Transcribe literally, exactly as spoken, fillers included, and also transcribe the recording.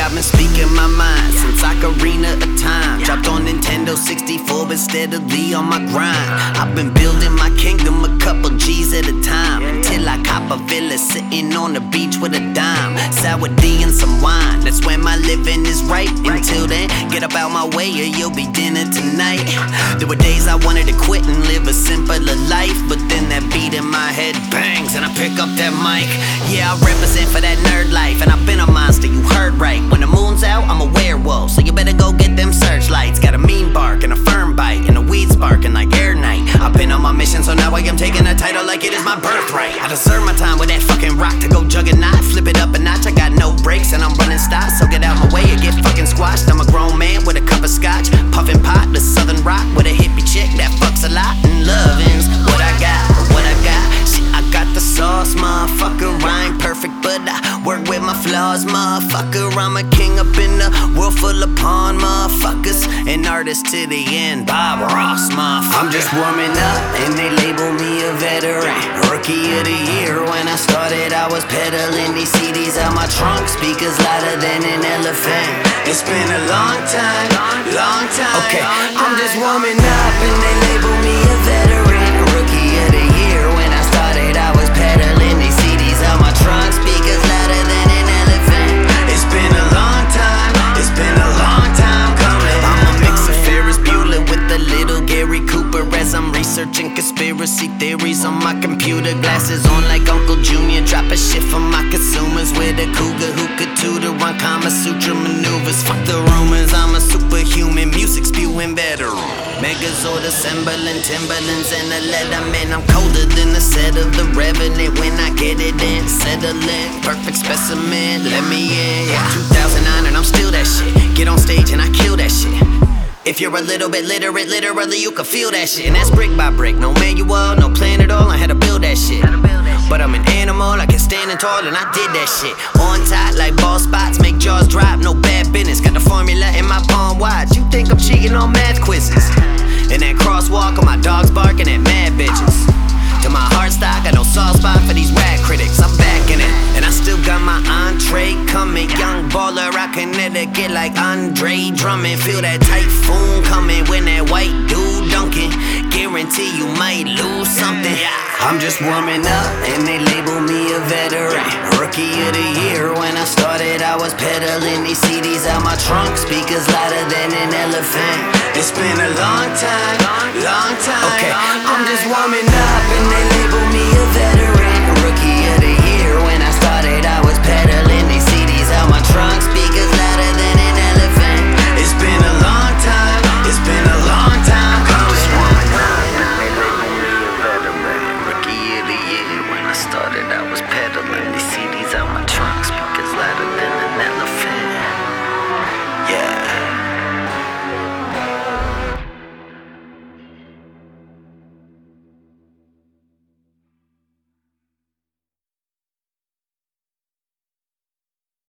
I've been speaking my mind since Ocarina of Time. Dropped on Nintendo sixty-four, but steadily on my grind. I've been building my kingdom a couple G's at a time, until I cop a villa sitting on the beach with a dime, sour D and some wine. That's when my living is right. Until then, get up out my way or you'll be dinner tonight. There were days I wanted to quit and live a simpler life, but then that beat in my head bangs and I pick up that mic. Yeah, I represent for that nerd life, and I've been a monster, you heard right. When the moon's out, I'm a werewolf, so you better go get them searchlights. Got a mean bark and a firm bite, and the weed sparking like air night. I've been on my mission, so now I am taking a title like it is my birthright. I deserve my time with that fucking rock to go juggernaut. Flip it up a notch, I got no brakes and I'm running stock, so get out my way or get fucking squashed. I'm a grown man with a cup of scotch, puffin' pot, the southern rock with a hippie chick that fucks a lot and lovin's what I got, what I got. Shit, I got the sauce, motherfucker. I ain't perfect, but I work with my flaws, motherfucker. I'm a king up in the world full of pawn motherfuckers, an artist to the end, Bob Ross, motherfucker. I'm just warming up and they label me a veteran, rookie of the year. When I started, I was peddling these C Ds out my trunk, speakers louder than an elephant. It's been a long time, long time. Okay, I'm just warming up and they label me a veteran, rookie of the year. When I started, I was peddling these C Ds out my trunk, speakers louder than an elephant. It's been a long time, it's been a long time coming. I'm a mix of Ferris Bueller with a little Gary Cooper as I'm researching conspiracy theories on my computer. Glasses on like Uncle Junior, drop a shit for my consumers with a cougar who could tutor on Kama Sutra maneuvers. Fuck the rumors, I'm a superhuman, music spewing better. Megazord assembling Timberlands and a Letterman. I'm colder than the set of The Revenant. When I get it in, settling, perfect specimen, let me in. Yeah, two thousand nine and I'm still that shit. Get on stage and I kill that shit. If you're a little bit literate, literally you can feel that shit. And that's brick by brick, no manual, no plan at all. I had to build that shit. But I'm an animal, I can stand tall and I did that shit. On top like ball spots, make jaws drop, no bad business. Got the formula in my palm watch. You think I'm cheating on math quizzes? And that crosswalk on my dogs barking at mad bitches. To my heart stock, I no soft spot for these rap critics. I'm back in it, and I still got my entree coming. Young baller, I can get like Andre Drummond. Feel that typhoon coming when that white dude dunking. Guarantee you might lose something. I'm just warming up, and they label me a veteran, rookie of the year. When I started, I was peddling these C Ds out my trunk, speakers louder than an elephant. It's been a long time, long time. Okay, I'm just warming up and they label me